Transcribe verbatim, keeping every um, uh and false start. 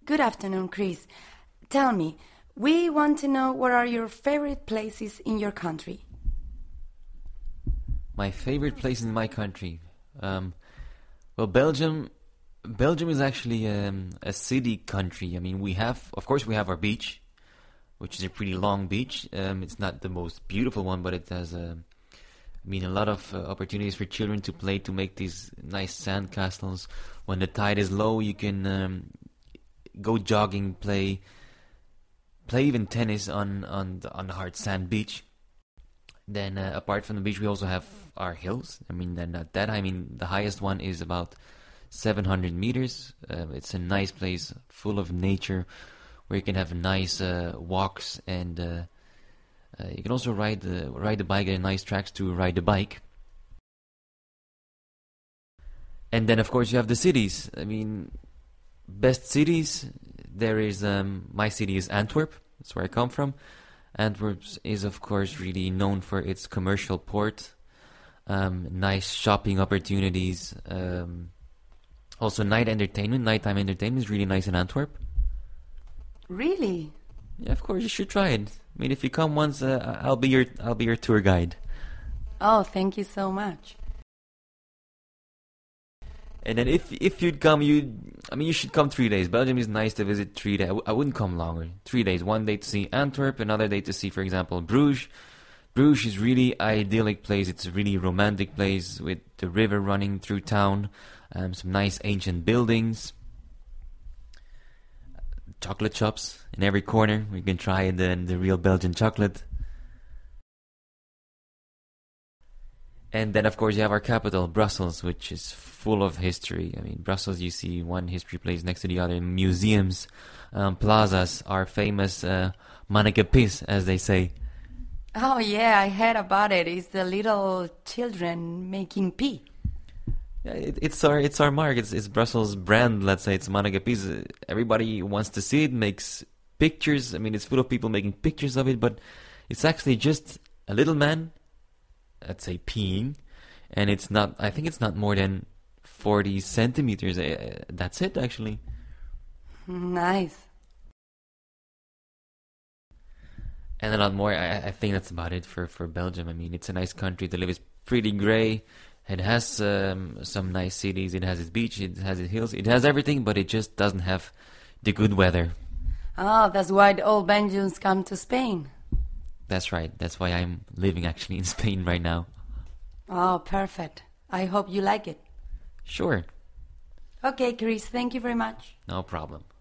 Good afternoon, Chris. Tell me, we want to know what are your favorite places in your country? My favorite place in my country? Um, well, Belgium... Belgium is actually um, a city country. I mean, we have... Of course, we have our beach, which is a pretty long beach. Um, it's not the most beautiful one, but it has... Uh, I mean, a lot of uh, opportunities for children to play, to make these nice sand castles. When the tide is low, you can um, go jogging, play... play even tennis on on the, on the hard sand beach. Then uh, apart from the beach, we also have our hills. I mean, then at that, I mean, the highest one is about seven hundred meters. Uh, it's a nice place full of nature where you can have nice uh, walks, and uh, uh, you can also ride the ride the bike at nice tracks to ride the bike. And then, of course, you have the cities. I mean, best cities. There is um, my city is Antwerp. That's where I come from. Antwerp is, of course, really known for its commercial port, um, nice shopping opportunities, um, also night entertainment. Nighttime entertainment is really nice in Antwerp. Really? Yeah, of course, you should try it. I mean, if you come once, uh, I'll be your I'll be your tour guide. Oh, thank you so much. And then if if you'd come, you I mean, you should come three days. Belgium is nice to visit three days. I, w- I wouldn't come longer. Three days. One day to see Antwerp, another day to see, for example, Bruges. Bruges is really idyllic place. It's a really romantic place with the river running through town, um, some nice ancient buildings, chocolate shops in every corner. We can try the the real Belgian chocolate. And then, of course, you have our capital, Brussels, which is full of history. I mean, Brussels, you see one history place next to the other. Museums, um, plazas, our famous uh, Manneke Pis, as they say. Oh, yeah, I heard about it. It's the little children making pee. Yeah, it, it's our it's our mark. It's, it's Brussels' brand, let's say. It's Manneke Pis. Everybody wants to see it, makes pictures. I mean, it's full of people making pictures of it, but it's actually just a little man, let's say, peeing, and it's not, I think it's not more than forty centimeters. Uh, that's it, actually. Nice. And a lot more. I, I think that's about it for, for Belgium. I mean, it's a nice country to live. It's pretty grey. It has um, some nice cities. It has its beach. It has its hills. It has everything, but it just doesn't have the good weather. Oh, that's why the old Belgians come to Spain. That's right. That's why I'm living actually in Spain right now. Oh, perfect. I hope you like it. Sure. Okay, Chris, thank you very much. No problem.